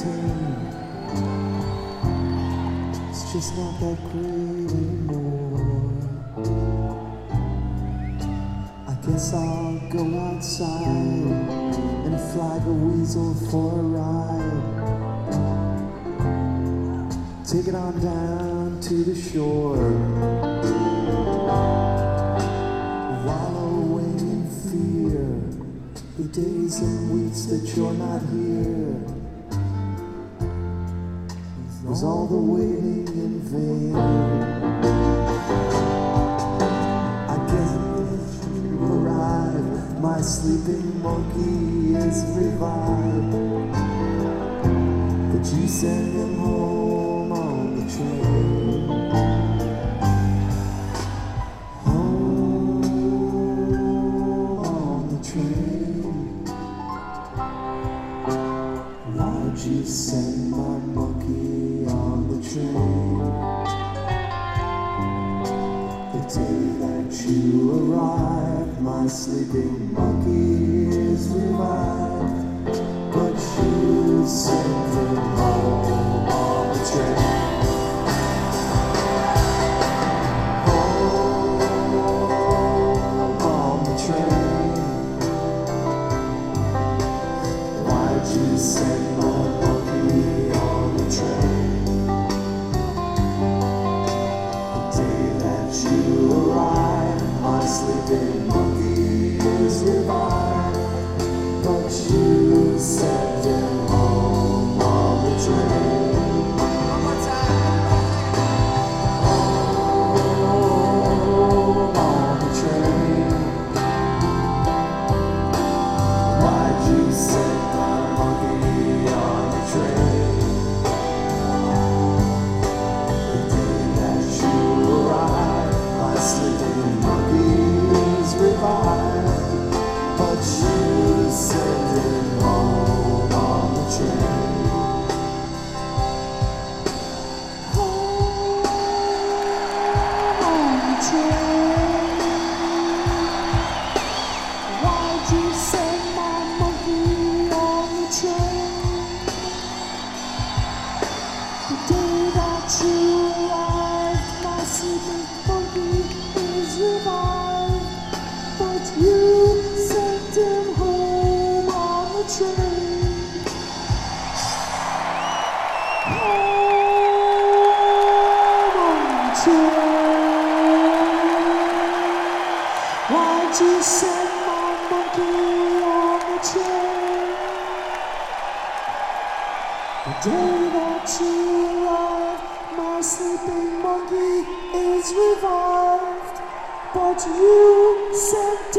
pretend it's just not that great anymore. I guess I'll go outside and flag a weasel for a ride. Take it on down to the shore. Wallow away in fear the days and weeks that you're not here. Was all the waiting in vain? I guess you arrive, my sleeping monkey is revived, but you send him home on the train. Home on the train. Why'd you send my monkey on the train? The day that you arrived, my sleeping monkey is revived, but you sent him home on the train. Home on the train. Why'd you send my monkey on the train? The day that you arrived, my sleeping monkey is revived, but you sent him home on the train. One more time. Home on the train. Why'd you send my monkey on the train? The day that you arrived, my sleeping monkey is revived, but you sent him home on the train. Home on the train. Why'd you send my monkey on the train? The day that you arrived, my sleeping monkey is revived, but you sent him home on the train. Home on the train. Why'd you send my monkey on the train? The day that you arrived, my sleeping monkey is revived, but you sent